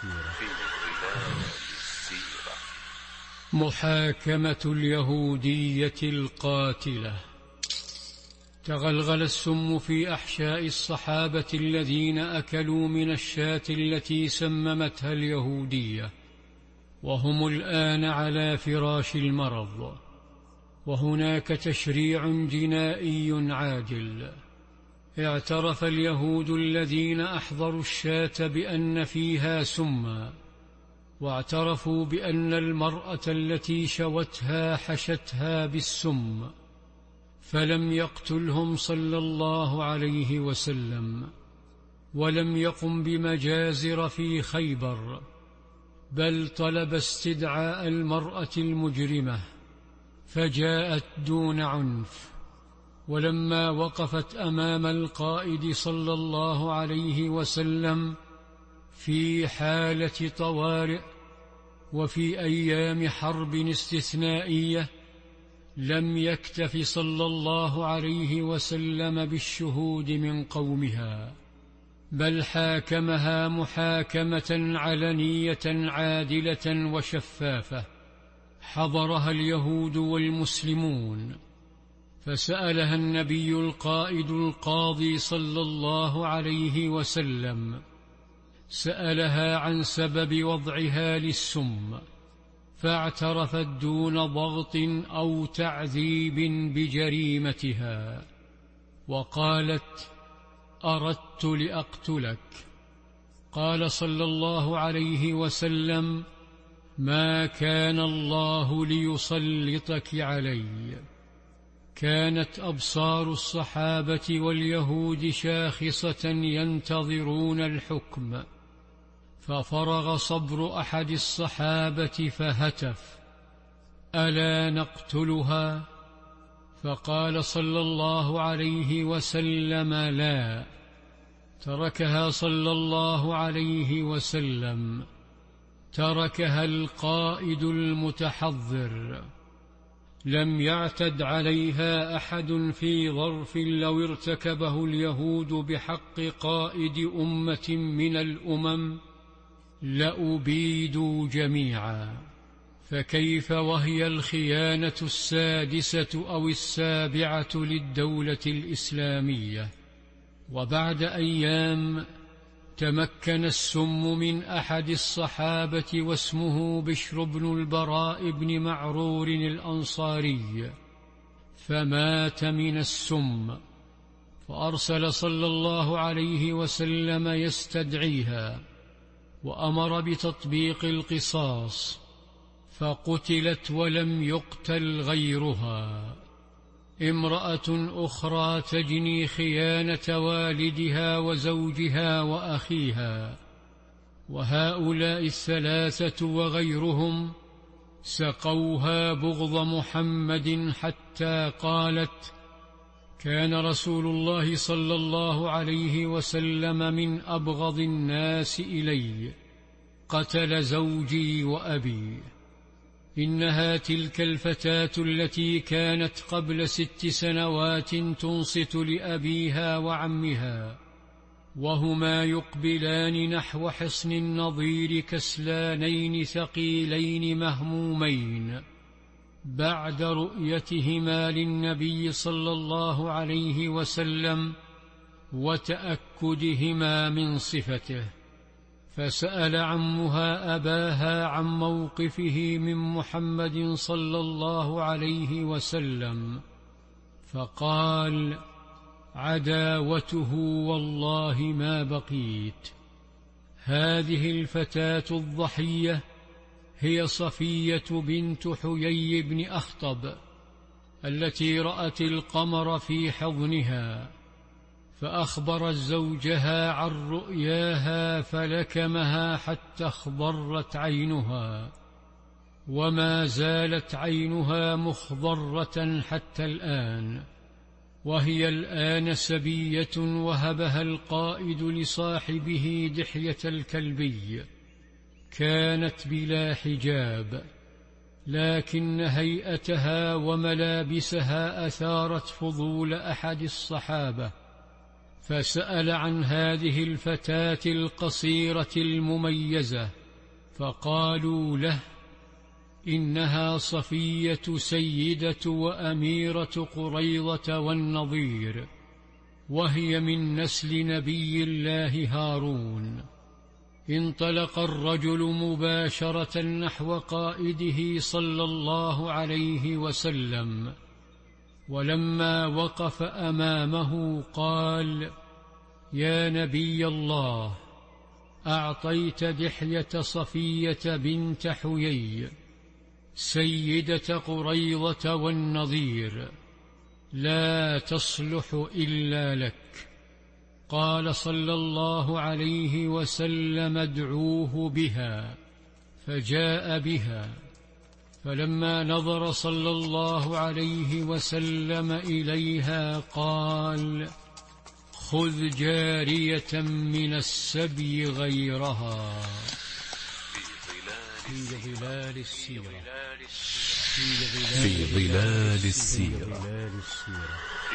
السيرة. محاكمة اليهودية القاتلة. تغلغل السم في أحشاء الصحابة الذين أكلوا من الشاة التي سممتها اليهودية، وهم الآن على فراش المرض، وهناك تشريع جنائي عاجل. اعترف اليهود الذين أحضروا الشاة بأن فيها سما، واعترفوا بأن المرأة التي شوتها حشتها بالسم، فلم يقتلهم صلى الله عليه وسلم، ولم يقم بمجازر في خيبر، بل طلب استدعاء المرأة المجرمة، فجاءت دون عنف. ولما وقفت أمام القائد صلى الله عليه وسلم في حالة طوارئ وفي أيام حرب استثنائية، لم يكتف صلى الله عليه وسلم بالشهود من قومها، بل حاكمها محاكمة علنية عادلة وشفافة حضرها اليهود والمسلمون. فسألها النبي القائد القاضي صلى الله عليه وسلم، سألها عن سبب وضعها للسم، فاعترفت دون ضغط أو تعذيب بجريمتها، وقالت: أردت لأقتلك. قال صلى الله عليه وسلم: ما كان الله ليسلطك علي. كانت أبصار الصحابة واليهود شاخصة ينتظرون الحكم، ففرغ صبر أحد الصحابة فهتف: ألا نقتلها؟ فقال صلى الله عليه وسلم: لا. تركها صلى الله عليه وسلم، تركها القائد المتحضر. لم يعتد عليها أحد في ظرف لو ارتكبه اليهود بحق قائد أمة من الأمم لأبيدوا جميعا، فكيف وهي الخيانة السادسة أو السابعة للدولة الإسلامية؟ وبعد أيام تمكن السم من أحد الصحابة، واسمه بشر بن البراء بن معرور الأنصاري، فمات من السم، فأرسل صلى الله عليه وسلم يستدعيها، وأمر بتطبيق القصاص، فقتلت ولم يقتل غيرها. امرأة أخرى تجني خيانة والدها وزوجها وأخيها، وهؤلاء الثلاثة وغيرهم سقوها بغض محمد، حتى قالت: كان رسول الله صلى الله عليه وسلم من أبغض الناس إلي، قتل زوجي وأبي. إنها تلك الفتاة التي كانت قبل 6 سنوات تنصت لأبيها وعمها، وهما يقبلان نحو حصن النضير كسلانين ثقيلين مهمومين، بعد رؤيتهما للنبي صلى الله عليه وسلم وتأكدهما من صفته. فسأل عمها أباها عن موقفه من محمد صلى الله عليه وسلم، فقال: عداوته والله ما بقيت. هذه الفتاة الضحية هي صفية بنت حيي بن أخطب، التي رأت القمر في حضنها، فأخبرت زوجها عن رؤياها فلكمها حتى اخضرت عينها، وما زالت عينها مخضرة حتى الآن، وهي الآن سبية وهبها القائد لصاحبه دحية الكلبي. كانت بلا حجاب، لكن هيئتها وملابسها أثارت فضول أحد الصحابة، فسأل عن هذه الفتاة القصيرة المميزة، فقالوا له: إنها صفية سيدة وأميرة قريظة والنضير، وهي من نسل نبي الله هارون. انطلق الرجل مباشرة نحو قائده صلى الله عليه وسلم، ولما وقف أمامه قال: يا نبي الله، أعطيت دحية صفية بنت حيي سيدة قريظة والنضير، لا تصلح إلا لك. قال صلى الله عليه وسلم: ادعوه بها. فجاء بها، فلما نظر صلى الله عليه وسلم إليها قال: خذ جارية من السبي غيرها. في ظلال السيرة.